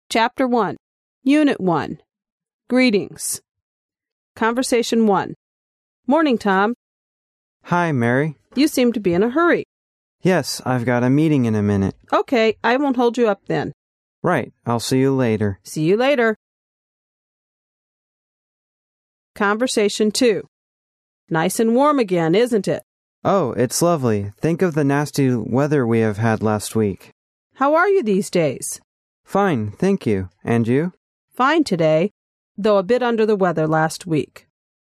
Chapter 1, Unit 1, Greetings. Conversation 1. Morning, Tom. Hi, Mary. You seem to be in a hurry. Yes, I've got a meeting in a minute. Okay, I won't hold you up then. Right, I'll see you later. See you later. Conversation 2. Nice and warm again, isn't it? Oh, it's lovely. Think of the nasty weather we have had last week. How are you these days? Fine, thank you. And you? Fine today, though a bit under the weather last week.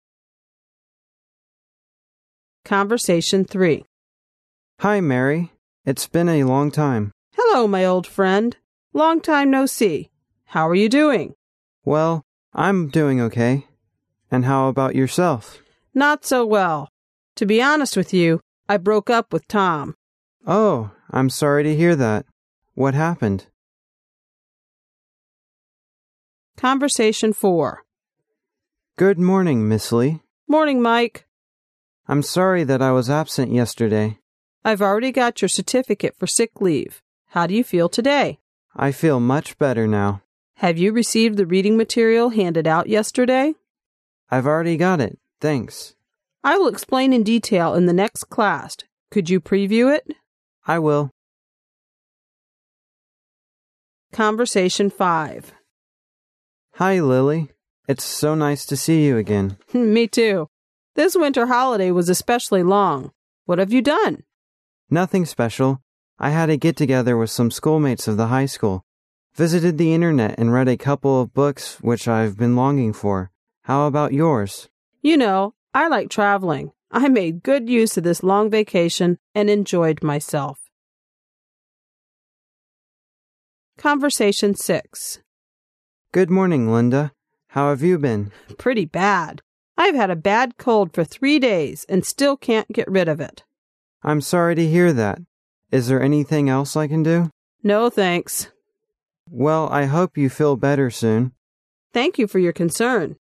Conversation 3. Hi, Mary. It's been a long time. Hello, my old friend. Long time no see. How are you doing? Well, I'm doing okay. And how about yourself? Not so well. To be honest with you, I broke up with Tom. Oh, I'm sorry to hear that. What happened? Conversation 4. Good morning, Miss Lee. Morning, Mike. I'm sorry that I was absent yesterday. I've already got your certificate for sick leave. How do you feel today? I feel much better now. Have you received the reading material handed out yesterday? I've already got it, thanks. I will explain in detail in the next class. Could you preview it? I will. Conversation 5. Hi, Lily. It's so nice to see you again. Me too. This winter holiday was especially long. What have you done? Nothing special. I had a get-together with some schoolmates of the high school. Visited the internet and read a couple of books which I've been longing for. How about yours? You know, I like traveling. I made good use of this long vacation and enjoyed myself. Conversation 6. Good morning, Linda. How have you been? Pretty bad. I've had a bad cold for 3 days and still can't get rid of it. I'm sorry to hear that. Is there anything else I can do? No, thanks. Well, I hope you feel better soon. Thank you for your concern.